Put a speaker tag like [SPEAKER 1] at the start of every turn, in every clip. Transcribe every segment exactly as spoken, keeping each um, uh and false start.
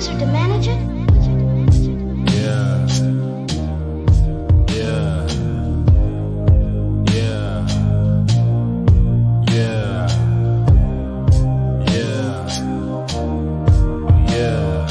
[SPEAKER 1] wizard to manage it?
[SPEAKER 2] Yeah. Yeah. Yeah. Yeah. Yeah. Yeah.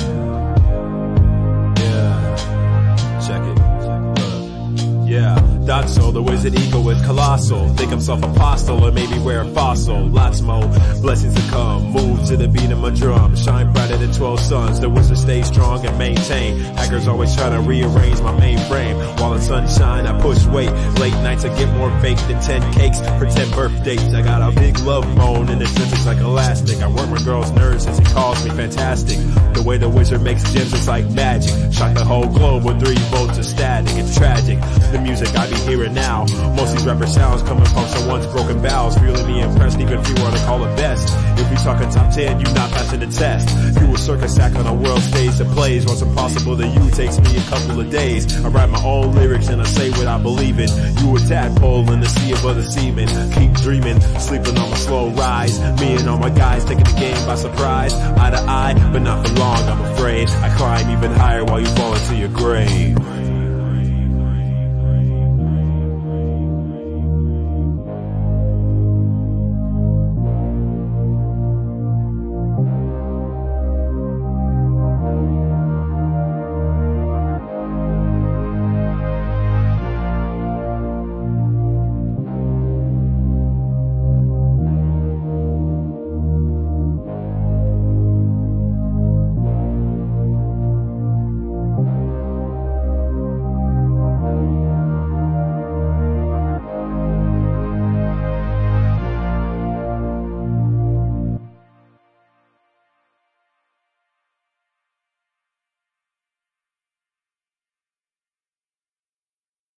[SPEAKER 2] Yeah. Check it. Look. Yeah. Dotso, the wizard ego is colossal. Think himself apostle or maybe wear a fossil. Lots more blessings to come. Move to the beat of my drum. Shine brighter than twelve suns. The wizard stays strong and maintain. Hackers always try to rearrange my mainframe. While in sunshine I push weight. Late nights I get more baked than ten cakes for ten birthdays. I got a big love moan and it's just like elastic. I work my girl's nerves and she calls me fantastic. The way the wizard makes gems is like magic. Shock the whole globe with three volts of static. It's tragic. The music I be hearing now. Most these rapper sounds coming from someone's broken bowels. Feeling me impressed even if you want to call it best. If we talking top ten, you not passing the test. You a circus act on a world stage that plays. What's impossible to you takes me a couple of days. I write my own lyrics and I say what I believe in. You a tadpole in the sea of other seamen. Keep dreaming, sleeping on my slow rise. Me and all my guys taking the game by surprise. Eye to eye, but not for long I'm afraid. I climb even higher while you fall into your grave.